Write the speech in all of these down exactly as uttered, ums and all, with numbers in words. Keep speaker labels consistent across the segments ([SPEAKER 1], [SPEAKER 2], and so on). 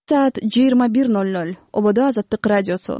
[SPEAKER 1] Saat жыйырма бир ноль ноль. Ободо Азаттык радиосу.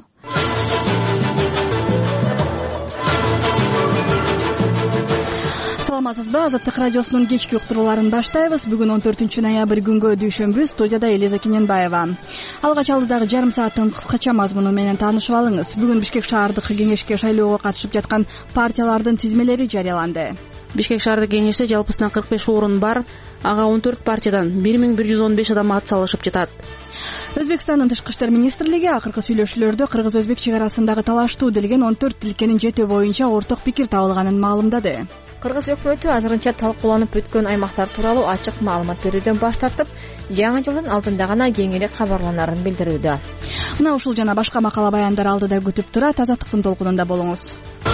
[SPEAKER 1] Саламатсызбы? Азаттык радиосунун кечки уктурууларын баштайбыз. Бүгүн он төртүнчү ноябрь күнгө дүйшөмбү. Студияда Элиза Кененбаева. Алгач алдыдагы жарым сааттын кыскача мазмуну менен таанышып алыңыз. Бүгүн Бишкек шаардык кеңешке шайлоого катышып жаткан партиялардын тизмелери жарыяланды.
[SPEAKER 2] Бишкек шаардык кеңеште жалпысынан кырк беш орун бар. Ага он төрт партиядан бир миң бир жүз он беш адам ат салышып жатат.
[SPEAKER 1] Өзбекстандын тышкы иштер министрлиги акыркы сүйлөшүүлөрдө кыргыз-өзбек чек арасындагы талаштуу делген он төрт тилкенин жетөө боюнча орток пикир табылганын маалымдады.
[SPEAKER 3] Кыргыз өкмөтү азырынча талкууланып өткөн аймактар тууралуу ачык маалымат берүүдөн баш тартып, жаңы жылдын алдында гана кеңири кабарланарын билдирүүдө.
[SPEAKER 1] Мына ушул жана башка макала баяндар алдыда күтүп турат. Азаттыктын толкунунда болуңуз.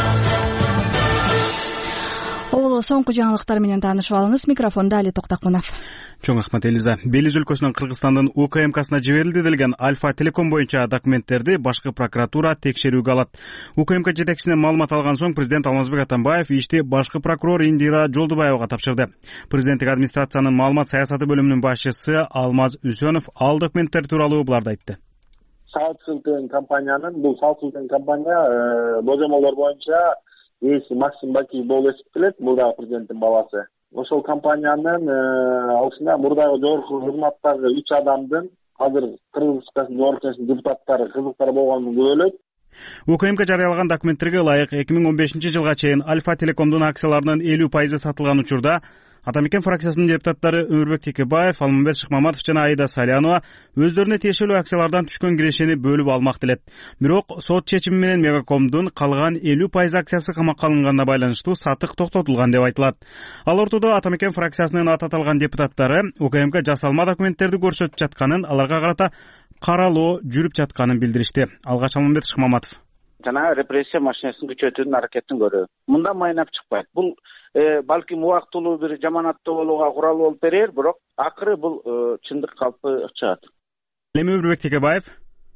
[SPEAKER 1] Оло соңку жаңылыктар менен таанышып алыңыз. Микрофонда Али Токтакунов.
[SPEAKER 4] Чоң рахмат, Элиза. Белиз өлкөсүнүн Кыргызстандын У К М Ксына жиберилди делген Альфа Телеком боюнча документтерди башкы прокуратура текшерүүгө алат. У К М К жетекчисинен маалымат алган соң президент Алмазбек Атамбаев ишти башкы прокурор Индира Жолдубаевага тапшырды. Президенттик администрациянын маалымат саясаты бөлүмүнүн башчысы Алмаз Үсөнов ал документтер тууралуу буларды айтты.
[SPEAKER 5] Саутсилтен компаниянын, бул Саутсилтен компания божомолдор боюнча ээси Максим Бакиев болуп эсептелет. Бул да президенттин баласы. Ошол компаниянын алсына мурдагы жогорку кызматтагы үч адамдын азыр Кыргыз Республикасынын жогорку кеңешинин депутаттары кызыктар болгонун күбөлөйт.
[SPEAKER 4] У К М К жарыялаган документтерге ылайык эки миң он бешинчи жылга чейин Альфа Телекомдун акцияларынын элүү пайызы сатылган учурда Атамекен фракциясынын депутаттары Өмүрбек Текебаев, Алмамбет Шыкмаматов жана Аида Салянова өздөрүнө тиешелүү акциялардан түшкөн кирешени бөлүп алмак делет. Бирок сот чечими менен Мегакомдун калган элүү пайыз акциясы камакка алынганына байланыштуу сатык токтотулган деп айтылат. Ал ортодо Атамекен фракциясынын аты аталган депутаттары У К М К жасалма документтерди көрсөтүп жатканын, аларга карата каралоо жүрүп жатканын билдиришти. Алгач Алмамбет Шыкмаматов.
[SPEAKER 6] Жана репрессия машинесин күчөтүүнүн аракетин көрөбүз. Мында майнап чыкпайт. Бул балким убактылуу бир жаманаттуу болууга курал болуп берер, бирок акыры бул чындык калпы чыгат.
[SPEAKER 4] Эми Өмүрбек Текебаев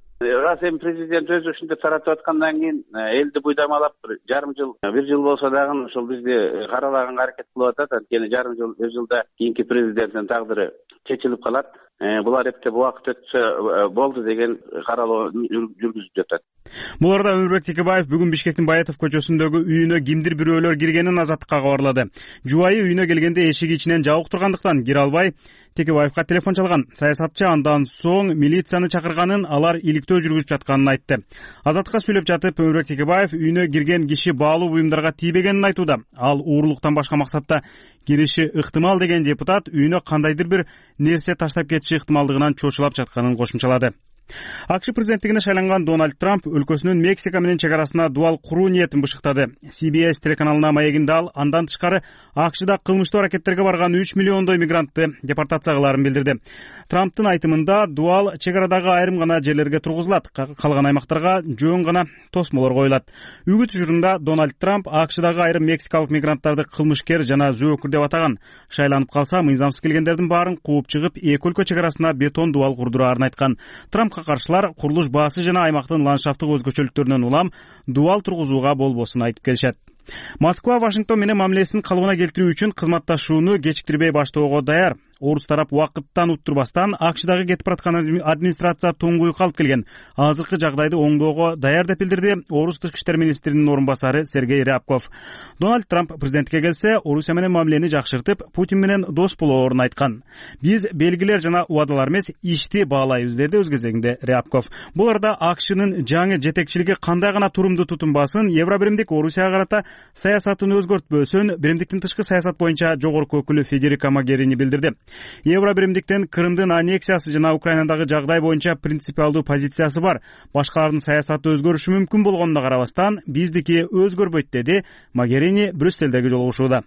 [SPEAKER 6] Раз эми президент өзү ушинтип таратып аткандан кийин элди буйдамалап бир жарым жыл, бир жыл болсо дагы ошол бизди каралаганга аракет кылып атат. Анткени жарым жыл, бир жылда кийинки президенттин тагдыры чечилип калат. Булар эптеп убакыт өтсө болду деген каралоо жүргүзүп жатат.
[SPEAKER 4] Буларда Өмүрбек Текебаев бүгүн Бишкектин Баятов көчөсүндөгү үйүнө кимдир бирөөлөр киргенин Азаттыкка кабарлады. Жубайы үйүнө келгенде эшиги ичинен жабык тургандыктан кире албай Текебаевга телефон чалган. Саясатчы андан соң милицияны чакырганын, алар иликтөө жүргүзүп жатканын айтты. Азаттыкка сүйлөп жатып Өмүрбек Текебаев үйүнө кирген киши баалуу буюмдарга тийбегенин айтууда. Ал уурулуктан башка максатта кириши ыктымал деген депутат үйүнө кандайдыр бир нерсе таштап кетиши ыктымалдыгынан чочулап жатканын кошумчалады. АКШ президенттигине шайланган Дональд Трамп өлкөсүнүн Мексика менен чек арасына дуал куруу ниетин бышыктады. Си Би Эс телеканалына маегинде ал андан тышкары АКШда кылмыштуу аракеттерге барган үч миллиондой мигрантты депортация кылаарын билдирди. Трамптын айтымында дуал чек арадагы айрым гана жерлерге тургузулат, калган аймактарга жөн гана тосмолор коюлат. Үгүт учурунда Дональд Трамп АКШдагы айрым мексикалык мигранттарды кылмышкер жана зөөкүр деп атаган. Шайланып калса мыйзамсыз келгендердин баарын кууп чыгып, эки өлкө чек арасына бетон дуал курдураарын айткан. Трампка каршылар курулуш баасы жана аймактын ландшафтык өзгөчөлүктөрүнөн улам дуал тургузууга болбосун айтып келишет. Москва Вашингтон менен мамилесин калыбына келтирүү үчүн кызматташууну кечиктирбей баштоого даяр. Орус тарап убакыттан уттурбастан АКШдагы кетип бараткан администрация туңгуй калып келген. Азыркы жагдайды оңдоого даяр деп билдирди Орус тышкы иштер министринин орун басары Сергей Рябков. Дональд Трамп президенттикке келсе, Орусия менен мамилени жакшыртып, Путин менен дос болоорун айткан. Биз белгилер жана убадалар эмес, ишти баалайбыз, деди өз кезегинде Рябков. Бул арада АКШнын жаңы жетекчилиги кандай гана турумду тутунбасын, Евробиримдик Орусияга карата саясатын өзгөртпөсүн Биримдиктин тышкы саясат боюнча жогорку өкүлү Федерико Могерини билдирди. Евробиримдиктен Крымдын аннексиясы жана Украинадагы жагдай боюнча принципиалдуу позициясы бар. Башкалардын саясаты өзгөрүшү мүмкүн болгонуна карабастан, биздики өзгөрбөйт, деди Могерини Брюссельдеги жолугушууда.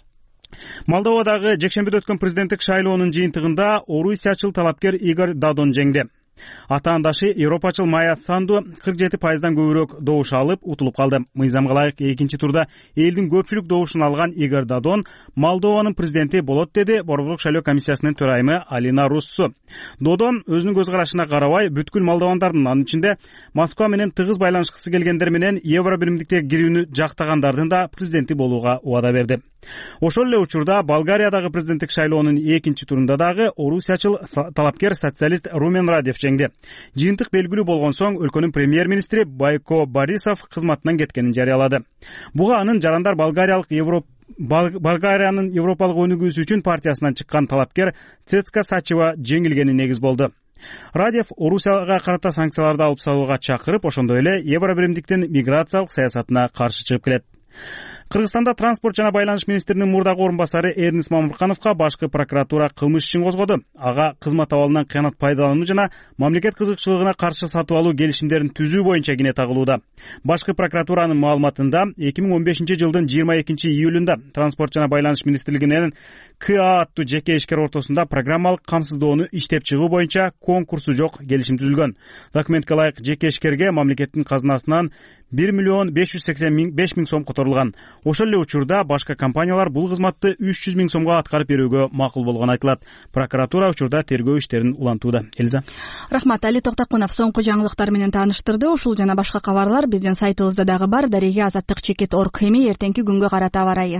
[SPEAKER 4] Молдовадагы жекшембиде өткөн президенттик шайлоонун жыйынтыгында орусиячыл талапкер Игорь Дадон жеңди. Атаандашы Европачыл Майя Санду кырк жети пайыздан көбүрөөк добуш алып утулуп калды. Мыйзамга ылайык экинчи турда элдин көпчүлүк добушун алган Игорь Дадон Молдованын президенти болот, деди Борборлук шайлоо комиссиясынын төрайымы Алина Руссу. Додон өзүнүн көз карашына карабай бүткүл молдовандардын, анын ичинде Москва менен тыгыз байланышкысы келгендер менен Евробиримдикке кирүүнү жактагандардын да президенти болууга убада берди. Ошол эле учурда Болгариядагы президенттик шайлоонун экинчи турунда дагы орусиячыл талапкер социалист Румен Радев жеңди. Жыйынтык белгилүү болгон соң өлкөнүн премьер-министри Байко Борисов кызматынан кеткенин жарыялады. Буга анын жарандар Болгариялык Европа Болгариянын Европалык өнүгүүсү үчүн партиясынан чыккан талапкер Цецка Сачева жеңилгени негиз болду. Радев Орусияга карата санкцияларды алып салууга чакырып, ошондой эле Евробиримдиктин миграциялык саясатына каршы чыгып келет. Кыргызстанда транспорт жана байланыш министринин мурдагы орун басары Эрнис Мамыркановго башкы прокуратура кылмыш ишин козгоду. Ага кызмат абалынан кыянат пайдалануу жана мамлекет кызыкчылыгына каршы сатып алуу келишимдерин түзүү боюнча кине тагылууда. Башкы прокуратуранын маалыматында эки миң он бешинчи жылдын жыйырма экинчи июлунда транспорт жана байланыш министрлигинин К А аттуу жеке ишкер ортосунда программалык камсыздоону иштеп чыгуу боюнча конкурсу жок келишим түзүлгөн. Документке ылайык жеке ишкерге мамлекеттин казынасынан бир миллион беш жүз сексен беш миң сом которулган. Ошол эле учурда башка компаниялар бул кызматты үч жүз миң сомго аткарып берүүгө макул болгону айтылат. Прокуратура учурда тергөө иштерин улантууда. Элза.
[SPEAKER 1] Рахмат. Али Токтокунов соңку жаңылыктар менен тааныштырды. Ушул жана башка кабарлар биздин сайтыбызда дагы бар. Дареге азаттык чекит точка орг. Эми эртеңки күнгө карата аба ырайы.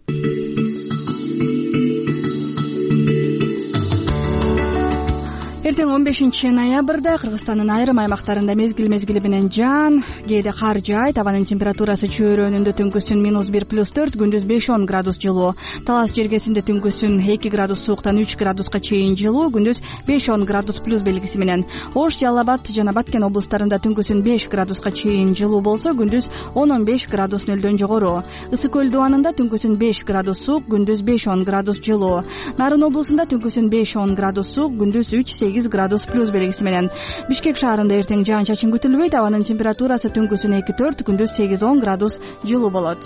[SPEAKER 1] Эртең он бешинчи ноябрда Кыргызстандын айрым аймактарында мезгил мезгили менен жаан, кээде кар жаайт. Абанын температурасы чөйрөнүндө түнкүсүн минус бир плюс төрт, күндүз беш он градус жылуу. Талас жергесинде түнкүсүн эки градус сууктан үч градуска чейин жылуу, күндүз беш он градус плюс белгиси менен. Ош, Жалал Абад жана Баткен облустарында түнкүсүн беш градуска чейин жылуу болсо, күндүз он он беш градус нөлдөн жогору. Ысык көл дубанында түнкүсүн беш градус суук, күндүз беш он градус жылуу. Нарын облусунда түнкүсүн беш он градус суук, күндүз үч сегиз градус плюс белгиси менен. Бишкек шаарында эртең жаан чачын күтүлбөйт. Абанын температурасы түнкүсүн эки төрт, күндүз сегиз он градус жылуу болот.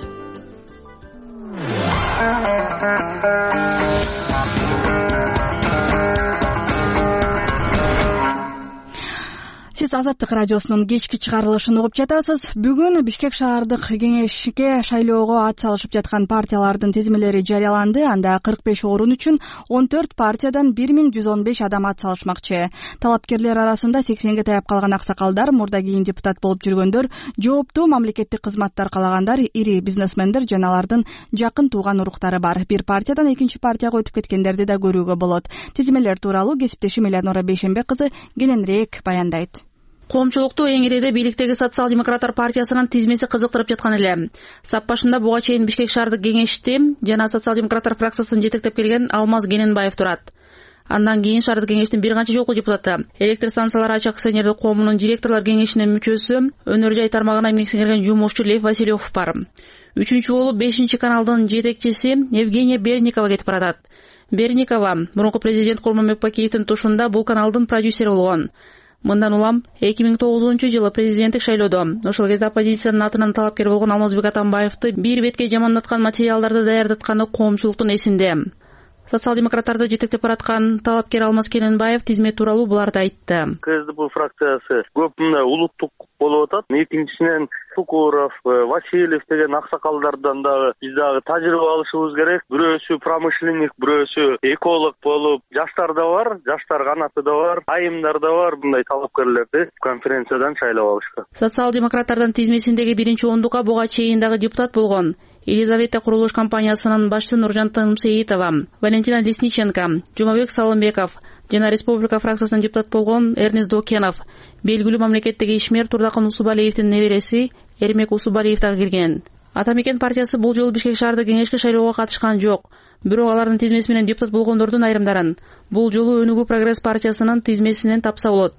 [SPEAKER 1] Сиз Азаттык радиосунун кечки чыгарылышын угуп жатасыз. Бүгүн Бишкек шаардык кеңешке шайлоого ат салышып жаткан партиялардын тизмелери жарыяланды. Анда кырк беш орун үчүн он төрт партиядан бир миң жүз он беш адам ат салышмакчы. Талапкерлер арасында сексенге таяп калган аксакалдар, мурда кийин депутат болуп жүргөндөр, жооптуу мамлекеттик кызматтар калагандар, ири бизнесмендер жана алардын жакын тууган уруктары бар. Бир партиядан экинчи партияга өтүп кеткендерди да көрүүгө болот. Тизмелер тууралуу кесиптешим Элеонора Бейшенбек кызы кененирээк баяндайт.
[SPEAKER 2] Коомчулукту эңиреде бийликтеги социал-демократтар партиясынын тизмеси кызыктырып жаткан эле. Сап башында буга чейин Бишкек шаардык кеңешти жана социал-демократтар фракциясын жетектеп келген Алмаз Кененбаев турат. Андан кийин шаардык кеңештин бир канча жолку депутаты, электр станциялары ачык акционердик коомунун директорлор кеңешинин мүчөсү, өнөр жай тармагына эмгек сиңирген жумушчу Лев Васильев бар. Үчүнчү болуп бешинчи каналдын жетекчиси Евгения Берникова кетип баратат. Берникова мурунку президент Курманбек Бакиевдин тушунда бул каналдын продюсери болгон. Мындан улам эки миң тогузунчу жылы президенттик шайлоодо ошол кезде оппозициянын атынан талапкер болгон Алмазбек Атамбаевди бир бетке жамандаткан материалдарды даярдатканы коомчулуктун эсинде. Социал-демократтарды жетектеп бараткан талапкер Алмаз Кененбаев тизме тууралуу буларды айтты.
[SPEAKER 7] КСДП фракциясы көп мындай улуттук болуп атат. Экинчисинен Сукуров, Васильев деген аксакалдардан дагы биз дагы тажрыйба алышыбыз керек. Бирөөсү промышленник, бирөөсү эколог болуп, жаштар да бар, жаштар канаты да бар, айымдар да бар. Мындай талапкерлерди конференциядан шайлап алышкан.
[SPEAKER 2] Социал-демократтардын тизмесиндеги биринчи ондукка буга чейин дагы депутат болгон Елизавета курулуш компаниясынын башчысы Нуржан Тынымсеитова, Валентина Лесниченко, Жумабек Салымбеков жана Республика фракциясынын депутат болгон Эрнис Докенов, белгилүү мамлекеттик ишмер Турдакын Усубалиевдин небереси Эрмек Усубалиев дагы кирген. Атамекен партиясы бул жолу Бишкек шаардык кеңешке шайлоого катышкан жок. Бирок алардын тизмеси менен депутат болгондордун айрымдарын бул жолу Өнүгүү прогресс партиясынын тизмесинен тапса болот.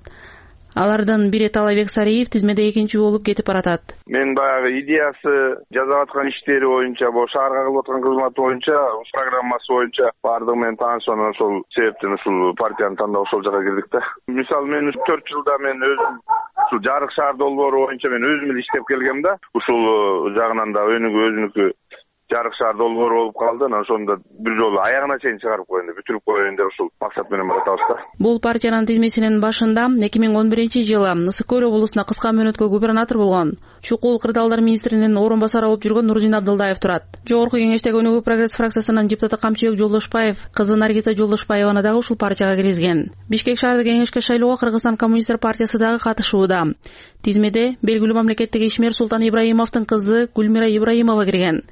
[SPEAKER 2] Алардын бири Талайбек Сариев тизмеде экинчи болуп кетип баратат.
[SPEAKER 7] Мен баягы идеясы жасап аткан иштери боюнча, бул шаарга кылып аткан кызматы боюнча, программасы боюнча бардыгы менен таанышып, ошол себептен ушул партияны тандап ошол жака кирдик да. Мисалы мен төрт жылда мен өзүм ушул жарык шаар долбоору боюнча мен өзүм эле иштеп келгем да. Ушул жагынан да Өнүгүү өзүнүкү жарык шаар долбоору болуп калды. Анан ошондо бир жолу аягына чейин чыгарып коеюн деп, бүтүрүп коеюн деп ушул максат менен баратабыз да.
[SPEAKER 2] Бул партиянын тизмесинин башында эки миң он биринчи жылы Ысык көл облусуна кыска мөөнөткө губернатор болгон, чукул кырдаалдар министринин орун басары болуп жүргөн Нурдин Абдылдаев турат. Жогорку кеңештеги Өнүгүү прогресс фракциясынын депутаты Камчыбек Жолдошбаев, кызы Наргиза Жолдошбаеваны дагы ушул партияга киргизген. Бишкек шаардык кеңешке шайлоого Кыргызстан коммунисттер партиясы дагы катышууда. Тизмеде белгилүү мамлекеттик ишмер Султан Ибраимовдун кызы Гүлмира Ибраимова кирген.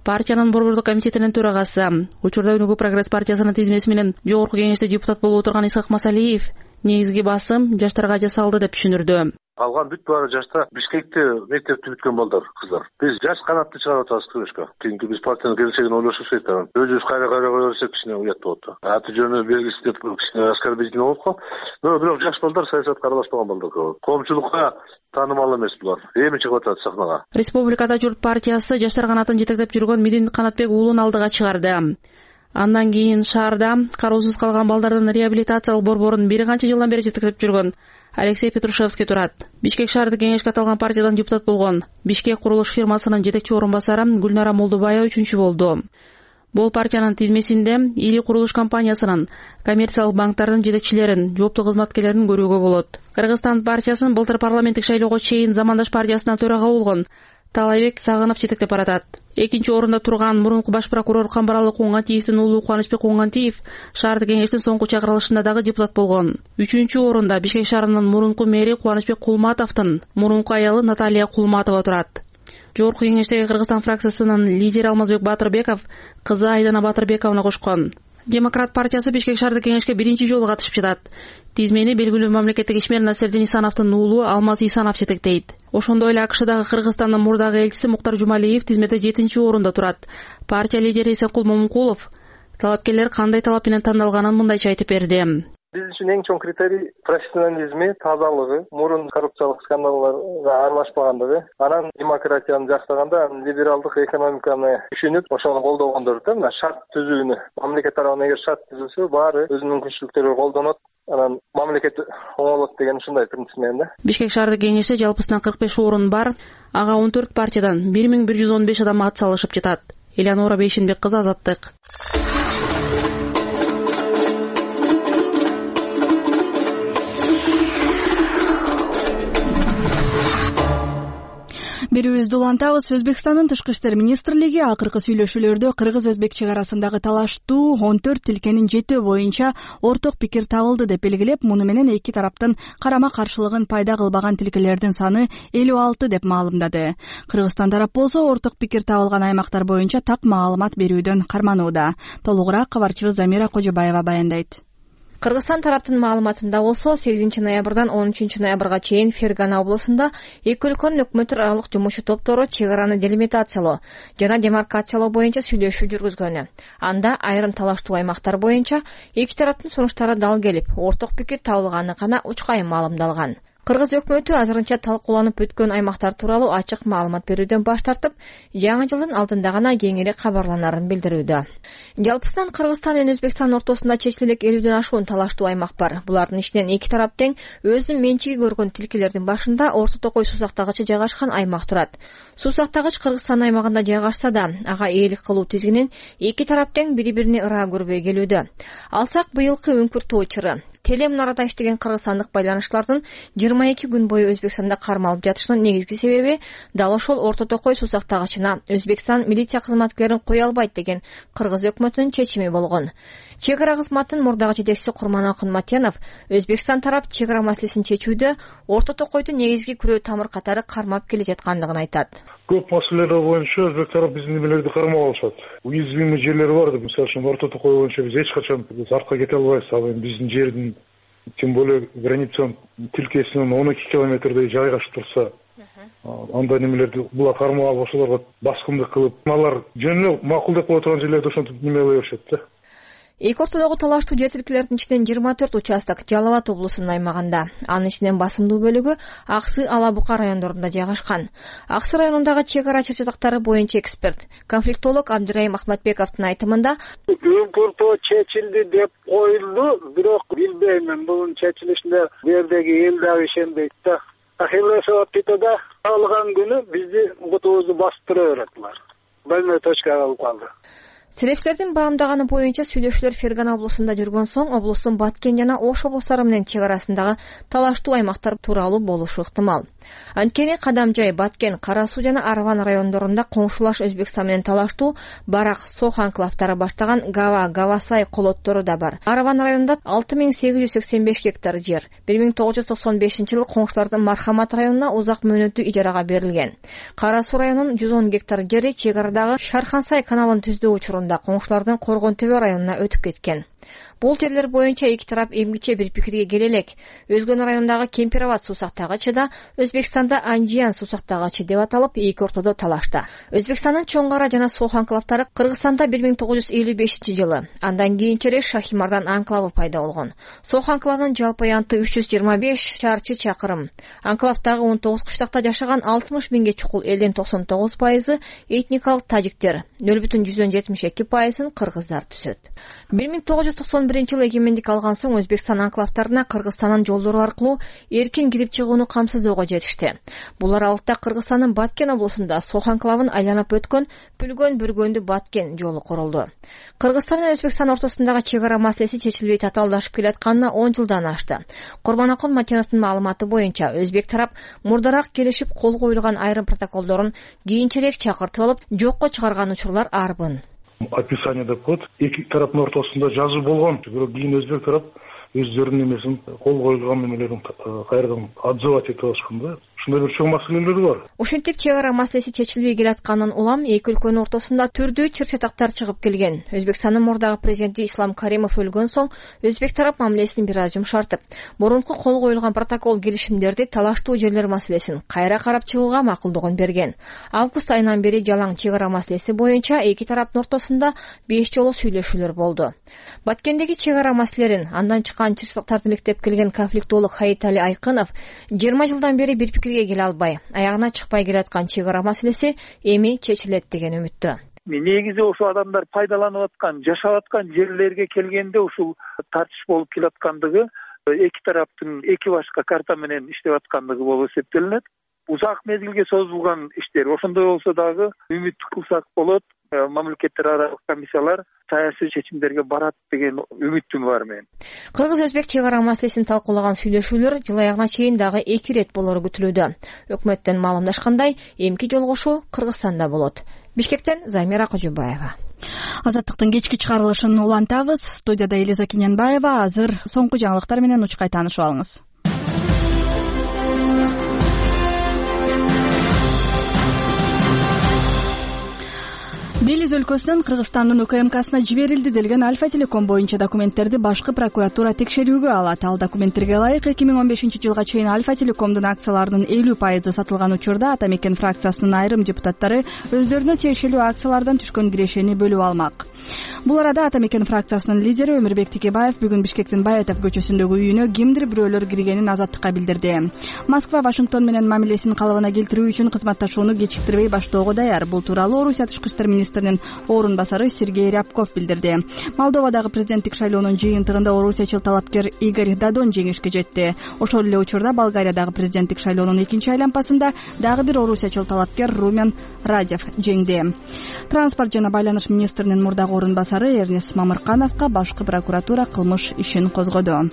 [SPEAKER 2] партиянын борбордук комитетинин төрагасы, учурда Өнүгүү прогресс партиясынын тизмеси менен жогорку кеңеште депутат болуп отурган Исхак Масалиев негизги басым жаштарга жасалды деп түшүндүрдү.
[SPEAKER 8] Калган бүт баары жаштар Бишкекте мектепти бүткөн балдар, кыздар. Биз жаш канатты чыгарып атабыз күрөшкө. Кийинки биз партиянын келечегин ойлошуп сөйтөбүз. Өзүбүз кайра кайра кое берсек кичине уят болот да. Аты жөнү белгисиз деп кичине оскорбительный болуп калат. Бирок жаш балдар саясатка аралашпаган балдар көп. Коомчулукка таанымал эмес булар. Эми чыгып атат сахнага.
[SPEAKER 2] Республикада Журт партиясы жаштар канатын жетектеп жүргөн Медин Канатбек уулун алдыга чыгарды. Андан кийин шаарда кароосуз калган балдардын реабилитациялык борборун бир канча жылдан бери жетектеп жүргөн Алексей Петрушевский турат. Бишкек шаардык кеңешке аталган партиядан депутат болгон Бишкек курулуш фирмасынын жетекчи орун басары Гүлнара Молдубаева үчүнчү болду. Бул партиянын тизмесинде Или курулуш компаниясынын, коммерциялык банктардын жетекчилерин, жооптуу кызматкерлерин көрүүгө болот. Кыргызстан партиясын былтыр парламенттик шайлоого чейин замандаш партиясына төрага болгон Талайбек Сагынов жетектеп баратат. Экинчи орунда турган мурунку баш прокурор Камбаралы Куугантиевдин уулу Кубанычбек Куугантиев шаардык кеңештин соңку чакырылышында дагы депутат болгон. Үчүнчү орунда Бишкек шаарынын мурунку мэри Кубанычбек Кулматовдун мурунку аялы Наталья Кулматова турат. Жогорку кеңештеги Кыргызстан фракциясынын лидери Алмазбек Батырбеков кызы Айдана Батырбековна кошкон. Демократ партиясы Бишкек шаардык кеңешке биринчи жолу катышып жатат. Тизмени белгилүү мамлекеттик ишмер Насердин Исановдун уулу Алмаз Исанов жетектейт. Ошондой эле АКШдагы Кыргызстандын мурдагы элчиси Муктар Жумалиев тизмеде жетинчи орунда турат. Партия лидери Исенкул Момункулов талапкерлер кандай талап менен тандалганын мындайча айтып берди.
[SPEAKER 9] Биз үчүн эң чоң критерий профессионализми, тазалыгы, мурун коррупциялык скандалдарга аралашпагандыгы, анан демократияны жактаганда, либералдык экономиканы түшүнүп, ошону колдогондор да, мына шарт түзүүнү. Мамлекет тарабынан эгер шарт түзүлсө, баары өз мүмкүнчүлүктөрү колдонот, анан мамлекет оңолот деген ушундай принцип менен да.
[SPEAKER 2] Бишкек шаардык кеңеште жалпысынан кырк беш орун бар, ага он төрт партиядан бир миң бир жүз он беш адам ат салышып жатат. Элеонора Бейшенбек кызы, Азаттык.
[SPEAKER 1] Берүүбүздү улантабыз. Өзбекстандын тышкы иштер министрлиги акыркы сүйлөшүүлөрдө кыргыз-өзбек чек арасындагы талаштуу он төрт тилкенин жетөө боюнча орток пикир табылды деп белгилеп, муну менен эки тараптын карама каршылыгын пайда кылбаган тилкелердин саны элүү алты деп маалымдады. Кыргызстан тарап болсо орток пикир табылган аймактар боюнча так маалымат берүүдөн карманууда. Толугураак кабарчыбыз Замира Кожобаева баяндайт.
[SPEAKER 3] Кыргызстан тараптын маалыматында болсо сегизинчи ноябрдан он үчүнчү ноябрга чейин Фергана облусунда эки өлкөнүн өкмөт аралык жумушчу топтору чек араны делимитациялоо жана демаркациялоо боюнча сүйлөшүү жүргүзгөнү. Анда айрым талаштуу аймактар боюнча эки тараптын сунуштары дал келип, орток пикир табылганы гана учкайым маалымдалган. Кыргыз өкмөтү азырынча талкууланып өткөн аймактар тууралуу ачык маалымат берүүдөн баш тартып, жаңы жылдын алдында гана кеңири кабарланарын билдирүүдө. Жалпысынан Кыргызстан менен Өзбекстан ортосунда чечилек элүүдөн ашуун талаштуу аймак бар. Булардын ичинен эки тарап тең өзүнүн менчиги көргөн тилкелердин башында Орто Токой суу сактагычы жайгашкан аймак турат. Суу сактагыч Кыргызстан аймагында жайгашса да, ага ээлик кылуу тизгинин эки тарап тең бири-бирине ыраа көрбөй келүүдө. Алсак быйылкы үңкүр тоо чыры теле мунарада иштеген кыргызстандык байланыштардын жыйырма эки күн бою Өзбекстанда кармалып жатышынын негизги себеби дал ошол Орто Токой суу сактагычына Өзбекстан милиция кызматкерлерин кое албайт деген кыргыз өкмөтүнүн чечими болгон. Чек ара кызматтын мурдагы жетекчиси Курманакын Матьянов Өзбекстан тарап чек ара маселесин чечүүдө Орто Токойду негизги күрөө тамыр катары кармап келе жаткандыгын айтат.
[SPEAKER 10] Көп маселелер боюнча өзбек тарап биздин немелерди кармап алышат. Уязвимый жерлер бар, мисалы үчүн Орто Токой боюнча биз эч качан артка кете албайбыз. Ал эми биздин жердин тем более граница тилкесинен он эки километрдей жайгашып турса, анда немелерди булар кармап алып ошолорго баскындык кылып, алар жөн эле макул деп коя турган жерлерди ошентип неме кыла беришет да.
[SPEAKER 3] Эки ортодогу талаштуу жер тилкелердин ичинен жыйырма төрт участок Жалал Абад облусунун аймагында, анын ичинен басымдуу бөлүгү Аксы, Ала Бука райондорунда жайгашкан. Аксы районундагы чек ара чыр-чатактары боюнча эксперт, конфликтолог Абдырайым Ахматбековдун айтымында,
[SPEAKER 11] үңкүр тоо чечилди деп коюлду, бирок билбеймин, бунун чечилишине бу жердеги эл дагы ишенбейт да. Хевресоотитода алган күнү бизди бутубузду бастыра берет булар. Больной точкага алып калды.
[SPEAKER 3] Серепчилердин баамдаганы боюнча сүйлөшүүлөр Фергана облусунда жүргөн соң облустун Баткен жана Ош облустары менен чек арасындагы талаштуу аймактар тууралуу болушу ыктымал. Анткени Кадамжай, Баткен, Кара Суу жана Арван райондорунда коңшулаш Өзбекстан менен талаштуу Барак, Сох анклавдары баштаган Гава, Гавасай колоттору да бар. Арван районунда алты миң сегиз жүз сексен беш гектар жер бир миң тогуз жүз токсон бешинчи жылы коңшулардын Мархамат районуна узак мөөнөттүү ижарага берилген. Кара Суу районунун жүз он гектар жери чек арадагы Шархансай каналын түздөө учурунда коңшулардын Коргон Төбө районуна өтүп кеткен. Бул жерлер боюнча эки тарап эмгиче бир пикирге келе элек. Өзгөн райондагы Кемпирабад суусактагычы да Өзбекстанда Анжиян суусактагычы деп аталып, эки ортодо талашта. Өзбекстандын Чоң Кара жана Сох анклавдары Кыргызстанда бир миң тогуз жүз элүү бешинчи жылы, андан кийинчерээк Шахимардан анклавы пайда болгон. Сох анклавынын жалпы аянты үч жүз жыйырма беш чарчы чакырым. Анклавдагы он тогуз кыштакта жашаган алтымыш миңге чукул элдин токсон тогуз пайызы этникалык тажиктер, нөл бүтүн жүздөн жетимиш эки пайызын кыргыздар түзөт. бир миң тогуз жүз токсон биринчи жылы эгемендик алган соң Өзбекстан анклавдарына Кыргызстандын жолдору аркылуу эркин кирип чыгууну камсыздоого жетишти. Бул аралыкта Кыргызстандын Баткен облусунда Сох анклавын айланып өткөн Пүлгөн-Бүргөндү Баткен жолу курулду. Кыргызстан менен Өзбекстан ортосундагы чек ара маселеси чечилбей татаалдашып келатканына он жылдан ашты. Курманакул Матеновдун маалыматы боюнча Өзбек тарап мурдараак келишип кол коюлган айрым протоколдорун кийинчерээк чакыртып алып жокко чыгарган учурлар арбын.
[SPEAKER 10] Описание деп коет. Эки тараптын ортосунда жазуу болгон. Бирок кийин Өзбек тарап өздөрүнүн эмесин кол коюлган немелерин кайрадан отзывать этип алышкан да. Ушундай бир чоң маселелер бар.
[SPEAKER 3] Ушинтип чек ара маселеси чечилбей келатканын улам эки өлкөнүн ортосунда түрдүү чыр-чатактар чыгып келген. Өзбекстандын мурдагы президенти Ислам Каримов өлгөн соң Өзбек тарап мамилесин бир аз жумшартып, мурунку кол коюлган протокол келишимдерди талаштуу жерлер маселесин кайра карап чыгууга макулдугун берген. Август айынан бери жалаң чек ара маселеси боюнча эки тараптын ортосунда беш жолу сүйлөшүүлөр болду. Баткендеги чек ара маселелерин андан чыккан чыр-чатактарды иликтеп келген конфликтолог Хаитали Айкынов жыйырма жылдан бери бир пикирге келе албай, аягына чыкпай келаткан чек ара маселеси эми чечилет деген үмүттө.
[SPEAKER 11] Негизи ошо адамдар пайдаланып аткан, жашап аткан жерлерге келгенде ушул тартыш болуп келаткандыгы эки тараптын эки башка карта менен иштеп аткандыгы болуп эсептелинет. Узак мезгилге созулган иштер. Ошондой болсо дагы үмүт кылсак болот. Мамлекеттер аралык комиссиялар саясий чечимдерге барат деген үмүтүм бар менин.
[SPEAKER 3] Кыргыз-Өзбек чек ара маселесин талкуулаган сүйлөшүүлөр жыл аягына чейин дагы эки ирет болору күтүлүүдө. Өкмөттөн маалымдашкандай, эмки жолугушуу Кыргызстанда болот. Бишкектен Замира Кожубаева.
[SPEAKER 1] Азаттыктын кечки чыгарылышын улантабыз. Студияда Элиза Киненбаева. Азыр соңку жаңылыктар менен учкай таанышып алыңыз. Белиз өлкөсүнүн Кыргызстандын УКМКсына жиберилди делген Альфа Телеком боюнча документтерди башкы прокуратура текшерүүгө алат. Ал документтерге ылайык эки миң он бешинчи жылга чейин Альфа Телекомдун акцияларынын элүү пайызы сатылган учурда Ата Мекен фракциясынын айрым депутаттары өздөрүнө тиешелүү акциялардан түшкөн кирешени бөлүп алмак. Бул арада Ата Мекен фракциясынын лидери Өмүрбек Текебаев бүгүн Бишкектин Баетов көчөсүндөгү үйүнө кимдир бирөөлөр киргенин Азаттыкка билдирди. Москва Вашингтон менен мамилесин калыбына келтирүү үчүн кызматташууну кечиктирбей баштоого даяр. Бул тууралуу Орусия тышкы иштер министринин орун басары Сергей Рябков билдирди. Молдовадагы президенттик шайлоонун жыйынтыгында орусиячыл талапкер Игорь Дадон жеңишке жетти. Ошол эле учурда Болгариядагы президенттик шайлоонун экинчи айлампасында дагы бир орусиячыл талапкер Румен Радев жеңди. Транспорт жана байланыш министринин мурдагы орун басары Эрнест Мамыркановго башкы прокуратура кылмыш ишин козгоду.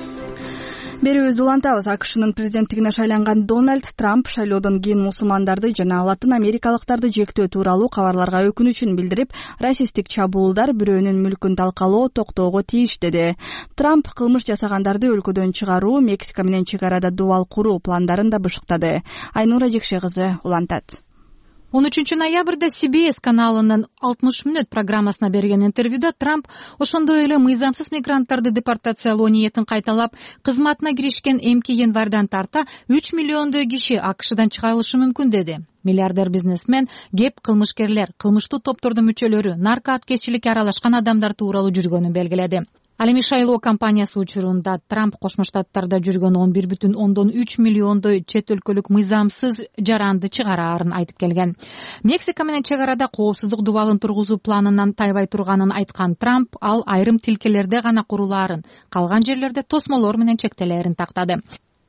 [SPEAKER 1] Берүүбүздү улантабыз. АКШнын президенттигине шайланган Дональд Трамп шайлоодон кийин мусулмандарды жана латын америкалыктарды жектөө тууралуу кабарларга өкүнүчүн билдирип, расисттик чабуулдар бирөөнүн мүлкүн талкалоо токтоого тийиш деди. Трамп кылмыш жасагандарды өлкөдөн чыгаруу, Мексика менен чек арада дубал куруу пландарын да бышыктады. Айнура Жекше кызы улантат.
[SPEAKER 12] он үчүнчү ноябрда Си Би Эс каналынын алтымыш мүнөт программасына берген интервьюда Трамп ошондой эле мыйзамсыз мигранттарды депортациялоо ниетин кайталап, кызматына киришкен эмки январдан тарта үч миллиондой киши АКШдан чыгарылышы мүмкүн деди. Миллиардер бизнесмен, кеп кылмышкерлер, кылмыштуу топтордун мүчөлөрү, нарко аткезчиликке аралашкан адамдар тууралуу жүргөнүн белгиледи. Ал эми шайлоо кампаниясы учурунда Трамп Кошмо Штаттарда жүргөн он бир бүтүн ондон үч миллиондой чет өлкөлүк мыйзамсыз жаранды чыгараарын айтып келген. Мексика менен чек арада коопсуздук дубалын тургузуу планынан тайбай турганын айткан Трамп, ал айрым тилкелерде гана курулаарын, калган жерлерде тосмолор менен чектелерин тактады.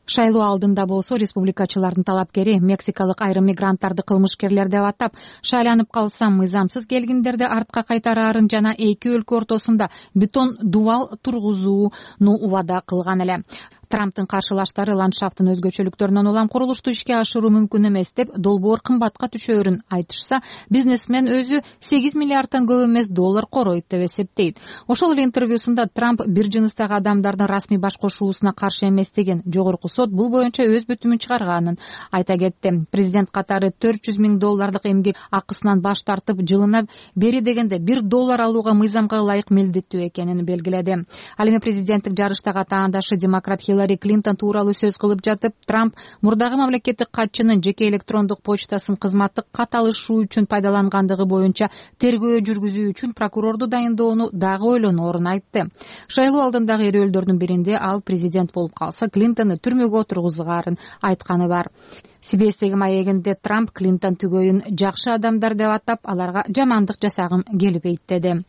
[SPEAKER 12] Шайлоо алдында болсо республикачылардын талапкери мексикалык айрым мигранттарды кылмышкерлер деп атап, шайланып калсам мыйзамсыз келгендерди артка кайтараарын жана эки өлкө ортосунда бетон дубал тургузууну убада кылган эле. Трамптын каршылаштары ландшафттын өзгөчөлүктөрүнөн улам курулушту ишке ашыруу мүмкүн эмес деп долбоор кымбатка түшөөрүн айтышса, бизнесмен өзү сегиз миллиардтан көп эмес доллар короойт деп эсептейт. Ошол эле интервьюсунда Трамп бир жыныстагы адамдардын расмий баш кошуусуна каршы эмес деген жогорку сот бул боюнча өз бүтүмүн чыгарганын айта кетти. Президент катары төрт жүз миң доллардык эмгек акысынан баш тартып, жылына бери дегенде бир доллар алууга мыйзамга ылайык милдеттүү экенин белгиледи. Ал эми президенттик жарыштагы атаандашы демократ Хиллари Клинтон тууралуу сөз кылып жатып, Трамп мурдагы мамлекеттик катчынын жеке электрондук почтасын кызматтык кат алышуу үчүн пайдалангандыгы боюнча тергөө жүргүзүү үчүн прокурорду дайындоону дагы ойлоноорун айтты. Шайлоо алдындагы эрөөлдөрдүн биринде ал президент болуп калса, Клинтонду түрмөгө отургузгаарын айтканы бар. си би эстеги маегинде Трамп Клинтон түгөйүн жакшы адамдар деп атап, аларга жамандык жасагым келбейт деди.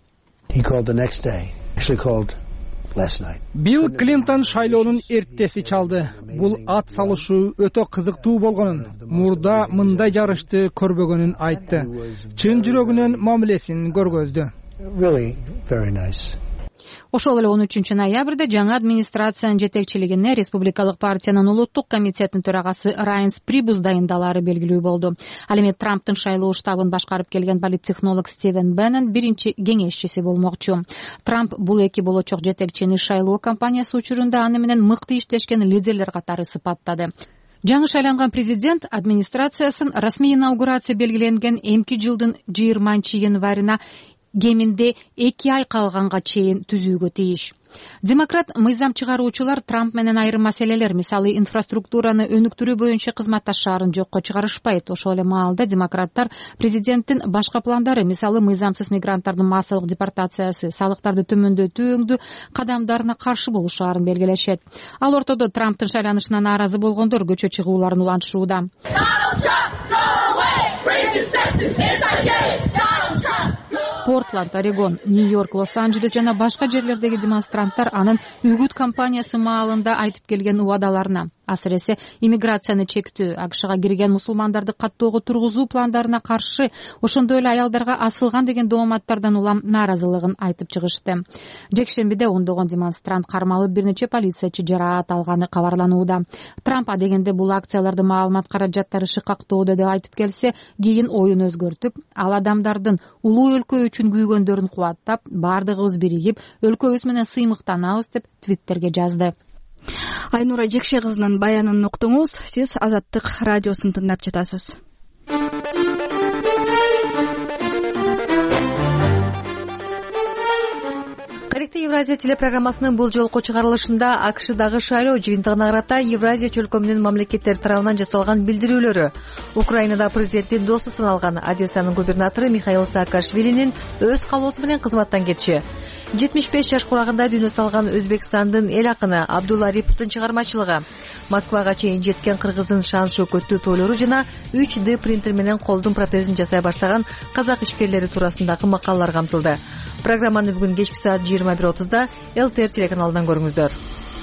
[SPEAKER 13] Билл Клинтон шайлоонун эртеси чалды. Бул ат салышуу өтө кызыктуу болгонун, мурда мындай жарышты көрбөгөнүн айтты. Чын жүрөгүнөн мамилесин көргөздү.
[SPEAKER 12] Ошол эле он үчүнчү ноябрда жаңы администрациянын жетекчилигине республикалык партиянын улуттук комитетинин төрагасы Райнс Прибус дайындалары белгилүү болду. Ал эми Трамптын шайлоо штабын башкарып келген политтехнолог Стивен Беннон биринчи кеңешчиси болмокчу. Трамп бул эки болочок жетекчини шайлоо кампаниясы учурунда аны менен мыкты иштешкен лидерлер катары сыпаттады. Жаңы шайланган президент администрациясын расмий инаугурация белгиленген эмки жылдын жыйырманчы январына кеминде эки ай калганга чейин түзүүгө тийиш. Демократ мыйзам чыгаруучулар Трамп менен айрым маселелер, мисалы инфраструктураны өнүктүрүү боюнча кызматташаарын жокко чыгарышпайт. Ошол эле маалда демократтар президенттин башка пландары, мисалы мыйзамсыз мигранттардын массалык депортациясы, салыктарды төмөндөтүү өңдүү кадамдарына каршы болушаарын белгилешет. Ал ортодо Трамптын шайланышына нааразы болгондор көчө чыгууларын улантышууда. Портланд, Орегон, Нью-Йорк, Лос-Анджелес жана башка жерлердеги демонстранттар анын үгүт кампаниясы маалында айтып келген убадаларына, асыресе иммиграцияны чектөө, АКШга кирген мусулмандарды каттоого тургузуу пландарына каршы, ошондой эле аялдарга асылган деген дооматтардан улам нааразылыгын айтып чыгышты. Жекшембиде ондогон демонстрант кармалып, бир нече полициячы жараат алганы кабарланууда. Трамп адегенде бул акцияларды маалымат каражаттары шыкактоодо деп айтып келсе, кийин оюн өзгөртүп, ал адамдардын улуу өлкө үчүн күйгөндөрүн кубаттап, бардыгыбыз биригип, өлкөбүз менен сыймыктанабыз деп твиттерге жазды.
[SPEAKER 1] Айнура Жекше кызынын баянын уктуңуз. Сиз Азаттык радиосун тыңдап жатасыз.
[SPEAKER 3] Кыркты Евразия телепрограммасынын бул жолку чыгарылышында АКШдагы шайлоо жыйынтыгына карата Евразия чөлкөмүнүн мамлекеттери тарабынан жасалган билдирүүлөрү, Украинада президенттин досу саналган Одессанын губернатору Михаил Саакашвилинин өз калоосу менен кызматтан кетиши, жетимиш беш жаш курагында дүйнө салган Өзбекстандын эл акыны Абдулла Ариповдун чыгармачылыгы, Москвага чейин жеткен кыргыздын шан шөкөттүү тойлору жана үч дэ принтер менен колдун протезин жасай баштаган казак ишкерлери туурасындагы макалалар камтылды. Программаны бүгүн кечки саат жыйырма бир отузда эл тэ эр телеканалынан көрүңүздөр.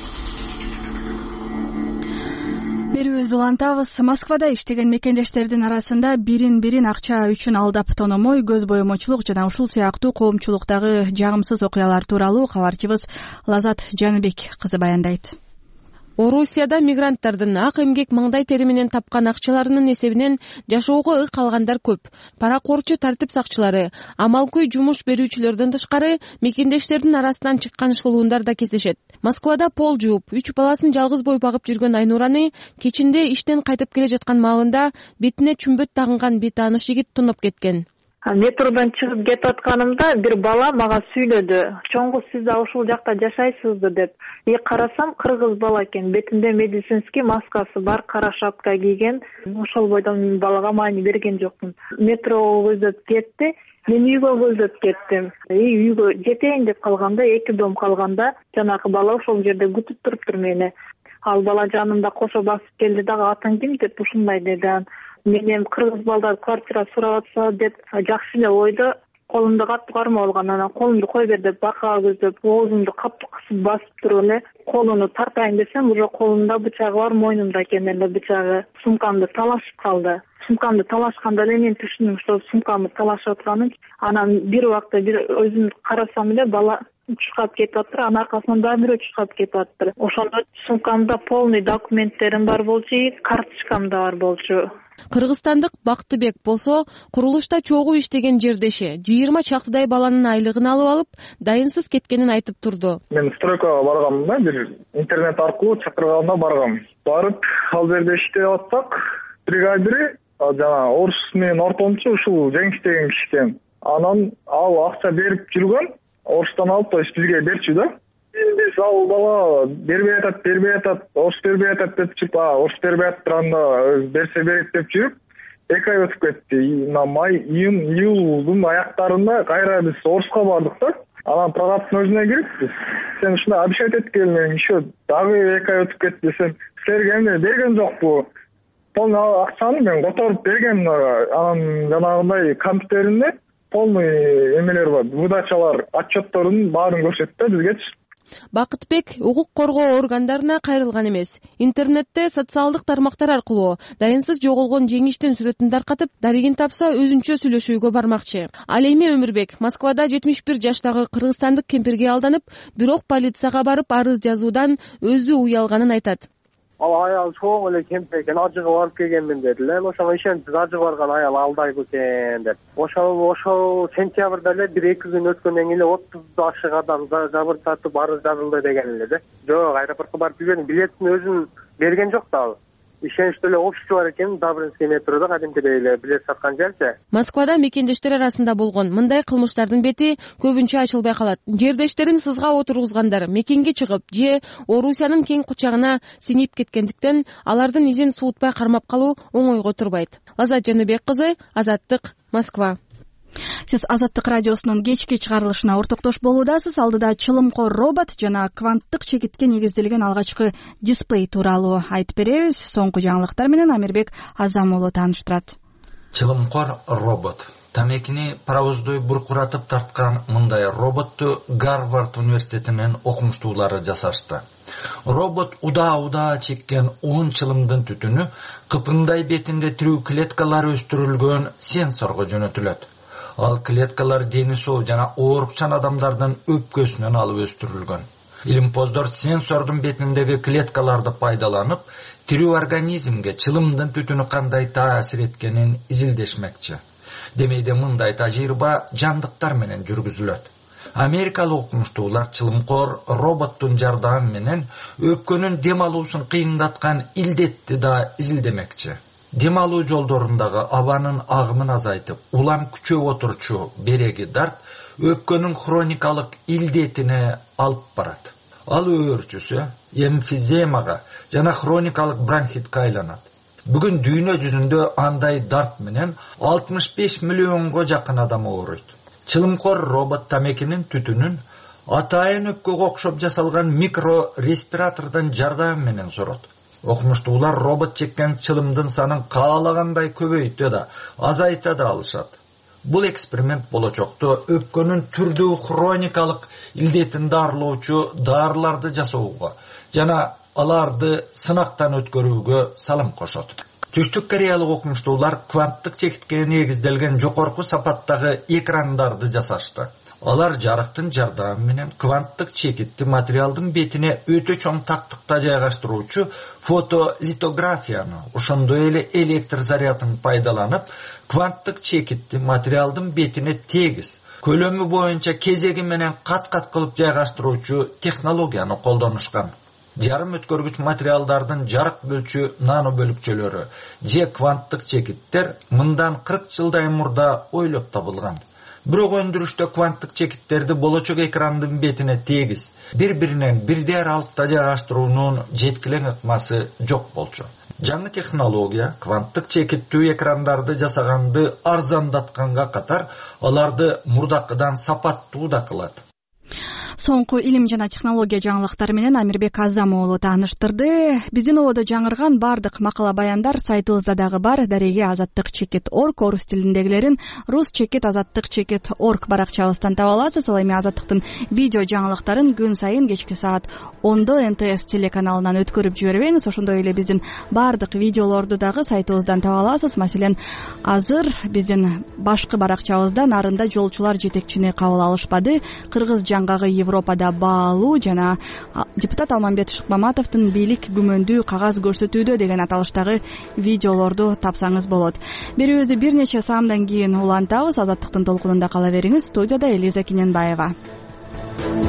[SPEAKER 1] Берүүбүздү улантабыз. Москвада иштеген мекендештердин арасында бирин-бирин акча үчүн алдап тономой, көз боемочулук жана ушул сыяктуу коомчулуктагы жагымсыз окуялар тууралуу кабарчыбыз Лазат Жаныбек кызы баяндайт.
[SPEAKER 14] Орусияда мигранттардын ак эмгек маңдай тери менен тапкан акчаларынын эсебинен жашоого ык алгандар көп. Паракорчу тартип сакчылары, амалкөй жумуш берүүчүлөрдөн тышкары мекендештердин арасынан чыккан шылуундар да кездешет. Москвада пол жууп, үч баласын жалгыз бой багып жүргөн Айнураны кечинде иштен кайтып келе жаткан маалында бетине чүмбөт тагынган бейтааныш жигит тунуп кеткен.
[SPEAKER 15] Метродон чыгып кетип атканымда бир бала мага сүйлөдү. Чоңгу сиз да ушул жакта жашайсызбы деп. И карасам кыргыз бала экен. Бетинде медицинский маскасы бар, кара шапка кийген. Ошол бойдон балага маани берген жокмун. Метро көздөп кетти. Мен үйгө көздөп кеттим. И үйгө жетейин деп калганда, эки дом калганда жанагы бала ошол жерде күтүп туруптур мени. Ал бала жанымда кошо басып келди дагы атың ким деп ушундай деди. Мен эми кыргыз балдар квартира сурап атса деп жакшы эле ойдо колумда катты кармап алган. Анан колумду кой бер деп бакага көздөп оозумду катты кысып басып туруп эле колуну тартайын десем, уже колумда бычагы бар, мойнумда экен эле бычагы. Сумкамды талашып калды. Сумкамды талашканда эле мен түшүндүм, что сумкамды талашып атканын. Анан бир убакта бир өзүмдү карасам эле бала чуркап кетип атыр, анын аркасынан дагы бирөө чуркап кетип атыр. Ошондо сумкамда полный документтерим бар болчу, карточкам да бар болчу.
[SPEAKER 14] Кыргызстандык Бактыбек болсо курулушта чогуу иштеген жердеши жыйырма чактыдай баланын айлыгын алып алып, дайынсыз кеткенин айтып турду.
[SPEAKER 9] Мен стройкага баргам да, бир интернет аркылуу чакырганда баргам. Барып, ал жерде иштеп атсак, бригадири жана орус менен ортомчу ушул Жеңиш деген киши экен. Анан ал акча берип жүргөн, орустан алып, то есть бизге берчү да. Биз ал бала бербей атат, бербей атат, орус бербей атат деп чып, орус бербей атыранда берсе берет деп жүрүп, эки ай өтүп кетти. Мына май, июнь, июлдун аяктарында кайра биз Орусга бардык да. Анан прорабтын өзүнө кирип, сен ушундай обещать эткеле, еще дагы эки ай өтүп кетти десем, силерге эмне берген жокпу? Полный акчаны мен которуп берген, анан жанагындай компьютеринде полный эмелер бар, выдачалар, отчеттордун баарын көрсөттү бизгечи.
[SPEAKER 14] Бакытбек укук коргоо органдарына кайрылган эмес. Интернетте социалдык тармактар аркылуу дайынсыз жоголгон Жеңиштин сүрөтүн таркатып, дарегин тапса өзүнчө сүйлөшүүгө бармакчы. Ал эми Өмүрбек Москвада жетимиш бир жаштагы кыргызстандык кемпирге алданып, бирок полицияга барып арыз жазуудан өзү уялганын айтат.
[SPEAKER 16] Ал аял чоң эле кемпир экен, ажыгып алып келгенмин дедилер. Ошого ишентип ажыгып барган аял алдайбы экен деп. Ошол ошол сентябрда эле бир эки күн өткөндөн кийин эле отуз жашык адам жабыр тартып арыз жазылды деген эле да. Жок, аэропортко барып билбедим. Билеттин өзүн берген жок да ал. Ишеничтүү эле офиси бар экен, Добрынский метрода кадимкидей эле билет саткан жерчи.
[SPEAKER 14] Москвада мекендештер арасында болгон мындай кылмыштардын бети көбүнчө ачылбай калат. Жердештерин сызга отургузгандар мекенге чыгып же Орусиянын кең кучагына сиңип кеткендиктен алардын изин суутпай кармап калуу оңойго турбайт. Азат Жаныбек кызы, Азаттык, Москва.
[SPEAKER 1] Сиз Азаттык радиосунун кечки чыгарылышына ортоктош болуудасыз. Алдыда чылымкор робот жана кванттык чекитке негизделген алгачкы дисплей тууралуу айтып беребиз. Соңку жаңылыктар менен Амирбек Азамуулу тааныштырат.
[SPEAKER 17] Чылымкор робот. Тамекини паровоздой буркуратып тарткан мындай роботту Гарвард университетинин окумуштуулары жасашты. Робот удаа-удаа чеккен он чылымдын түтүнү кыпыңдай бетинде тирүү клеткалар өстүрүлгөн сенсорго жөнөтүлөт. Ал клеткалар дени соо жана оорукчан адамдардын өпкөсүнөн алып өстүрүлгөн. Илимпоздор сенсордун бетиндеги клеткаларды пайдаланып, тирүү организмге чылымдын түтүнү кандай таасир эткенин изилдешмекчи. Демейде мындай тажрыйба жандыктар менен жүргүзүлөт. Америкалык окумуштуулар чылымкор роботтун жардамы менен өпкөнүн дем алуусун кыйындаткан илдетти да изилдемекчи. Дем алуу жолдорундагы абанын агымын азайтып, улам күчөп отурчу береги дарт өпкөнүн хроникалык илдетине алып барат. Ал өөрчүсү эмфиземага жана хроникалык бронхитке айланат. Бүгүн дүйнө жүзүндө андай дарт менен алтымыш беш миллионго жакын адам ооруйт. Чылымкор робот тамекинин түтүнүн атайын өпкөгө окшоп жасалган микро респиратордун жардамы менен сорот. Окумуштуулар робот чеккен чылымдын санын каалагандай көбөйтө да, азайта да алышат. Бул эксперимент болочокто өпкөнүн түрдүү хроникалык илдетин дарылоочу дарыларды жасоого жана аларды сынактан өткөрүүгө салым кошот. Түштүк кореялык окумуштуулар кванттык чекитке негизделген жогорку сапаттагы экрандарды жасашты. Алар жарыктын жардамы менен кванттык чекитти материалдын бетине өтө чоң тактыкта жайгаштыруучу фотолитографияны, ошондой эле электр зарядын пайдаланып, кванттык чекитти материалдын бетине тегиз, көлөмү боюнча кезеги менен кат-кат кылып жайгаштыруучу технологияны колдонушкан. Жарым өткөргүч материалдардын жарык бөлчү нано бөлүкчөлөрү же кванттык чекиттер мындан кырк жылдай мурда ойлоп табылган. Бирок өндүрүштө кванттык чекиттерди болочок экрандын бетине тегиз, бири-биринен бирдей аралыкта жайгаштыруунун жеткилең ыкмасы жок болчу. Жаңы технология кванттык чекиттүү экрандарды жасаганды арзандатканга катар, аларды мурдакыдан сапаттуу да кылат.
[SPEAKER 1] соңку илим жана технология жаңылыктары менен Амирбек Азам уулу тааныштырды. Биздин ободо жаңырган бардык макала баяндар сайтыбызда дагы бар. Дареге азаттык чекит орг орус тилиндегилерин рус чекит азаттык чекит орг баракчабыздан таба аласыз. Ал эми азаттыктын видео жаңылыктарын күн сайын кечки саат ондо эн тэ эс телеканалынан өткөрүп жибербеңиз. Ошондой эле биздин бардык видеолорду дагы сайтыбыздан таба аласыз. Маселен, азыр биздин башкы баракчабызда нарында жолчулар жетекчини кабыл алышпады. Кыргыз жаңгагы Европада баалуу жана депутат Алмамбет Шыкмаматовдун бийлик күмөндүү кагаз көрсөтүүдө деген аталыштагы видеолорду тапсаңыз болот. Берүүбүздү бир нече саамдан кийин улантабыз. Азаттыктын толкунунда кала бериңиз. Студияда Элиза Кененбаева.